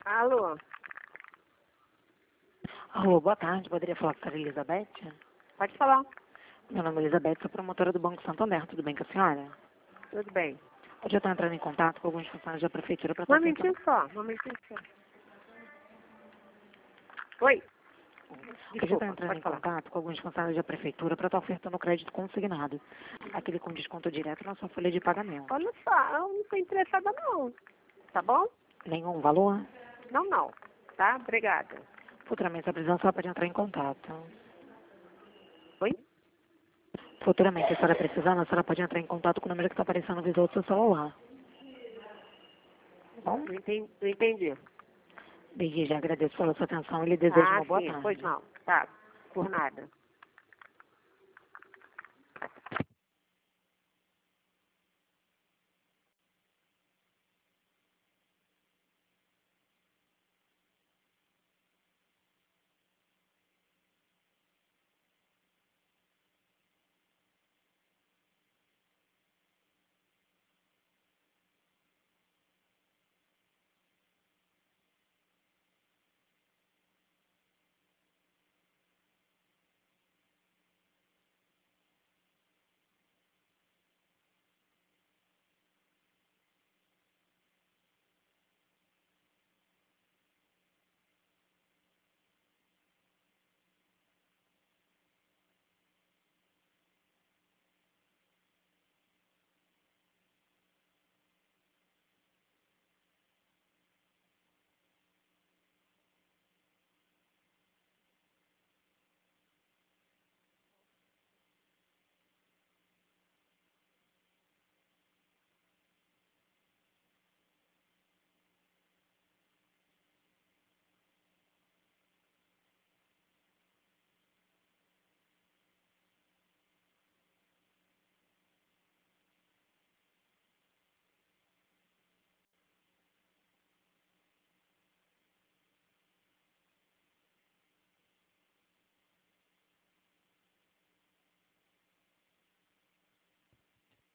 Alô? Alô, boa tarde. Poderia falar com a senhora Elizabeth? Pode falar. Meu nome é Elizabeth, sou promotora do Banco Santander. Tudo bem com a senhora? Tudo bem. Hoje eu estou entrando em contato com alguns funcionários da prefeitura para Um estar momentinho só, um momentinho só. Oi? Hoje eu Desculpa, estou entrando pode em falar. contato com alguns funcionários da prefeitura para estar ofertando crédito consignado. Aquele com desconto direto na sua folha de pagamento. Olha só, eu não estou interessada não. Tá bom? Nenhum valor? Não. Tá? Obrigada. Futuramente, se a precisar, só pode entrar em contato. Oi? Futuramente, se a senhora precisar, a senhora pode entrar em contato com o número que está aparecendo no visor do seu celular. Tá bom? Não entendi. Desde já agradeço pela sua atenção e lhe desejo uma boa Sim, tarde. pois não. Tá. Por nada.